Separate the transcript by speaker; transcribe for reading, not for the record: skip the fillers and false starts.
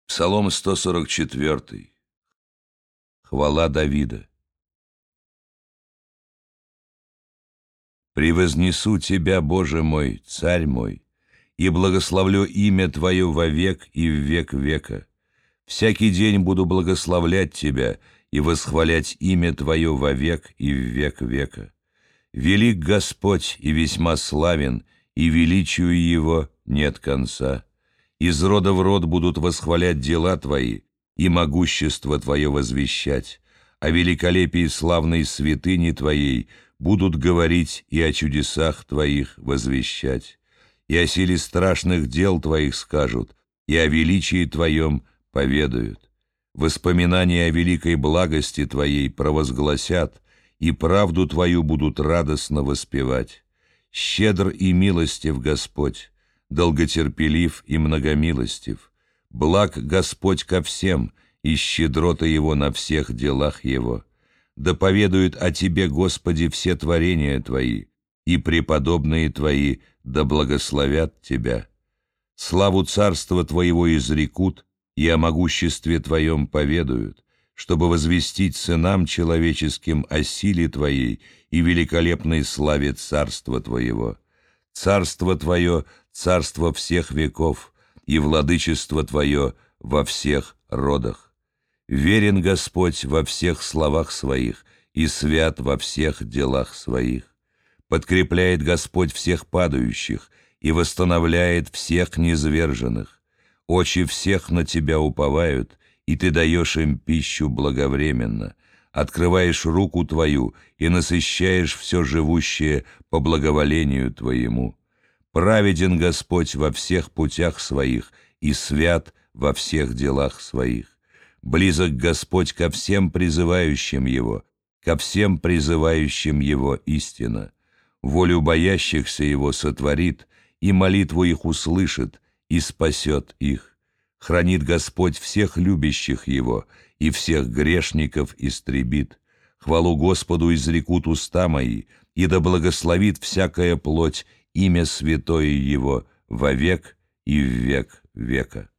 Speaker 1: Псалом 144. Хвала Давида. «Превознесу Тебя, Боже мой, Царь мой, и благословлю имя Твое вовек и в век века. Всякий день буду благословлять Тебя и восхвалять имя Твое вовек и в век века. Велик Господь и весьма славен, и величию Его нет конца. Из рода в род будут восхвалять дела Твои, и могущество Твое возвещать. О великолепии славной святыни Твоей будут говорить и о чудесах Твоих возвещать. И о силе страшных дел Твоих скажут, и о величии Твоем поведают. Воспоминания о великой благости Твоей провозгласят, и правду Твою будут радостно воспевать. Щедр и милостив Господь, долготерпелив и многомилостив. Благ Господь ко всем, и щедрота Его на всех делах Его. Да поведают о Тебе, Господи, все творения Твои, и преподобные Твои да благословят Тебя. Славу царства Твоего изрекут, и о могуществе Твоем поведают, чтобы возвестить сынам человеческим о силе Твоей и великолепной славе царства Твоего. Царство Твое — царство всех веков, и владычество Твое во всех родах. Верен Господь во всех словах Своих, и свят во всех делах Своих. Подкрепляет Господь всех падающих, и восстановляет всех низверженных. Очи всех на Тебя уповают, и Ты даешь им пищу благовременно. Открываешь руку Твою и насыщаешь все живущее по благоволению Твоему. Праведен Господь во всех путях Своих и свят во всех делах Своих. Близок Господь ко всем призывающим Его, ко всем призывающим Его истина. Волю боящихся Его сотворит, и молитву их услышит, и спасет их. Хранит Господь всех любящих Его, и всех грешников истребит. Хвалу Господу изрекут уста мои, и да благословит всякая плоть имя святое Его вовек и в век века.